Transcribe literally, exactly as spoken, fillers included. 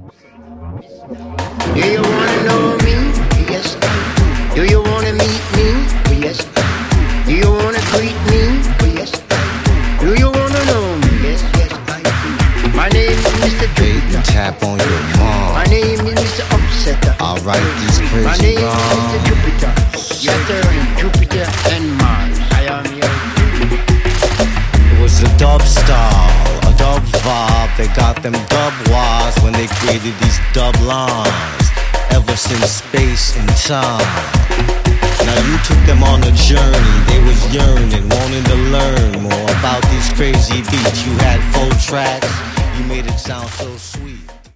Do you wanna know me? Yes. Do you wanna meet me? Yes. Do you wanna greet me? Yes. Do you wanna know me? Yes, yes, I do. My name is Mister Jupiter. Tap on your mom. My name is Mister Upsetter. I'll write these crazy My name rhymes. is Mister Jupiter. Saturn, Jupiter, and Mars. I am your It was a dub style, a dub vibe. They got them dub wise when they created these dub lines. Ever since space and time. Now you took them on a journey. They was yearning, wanting to learn more about these crazy beats. You had four tracks. You made it sound so sweet.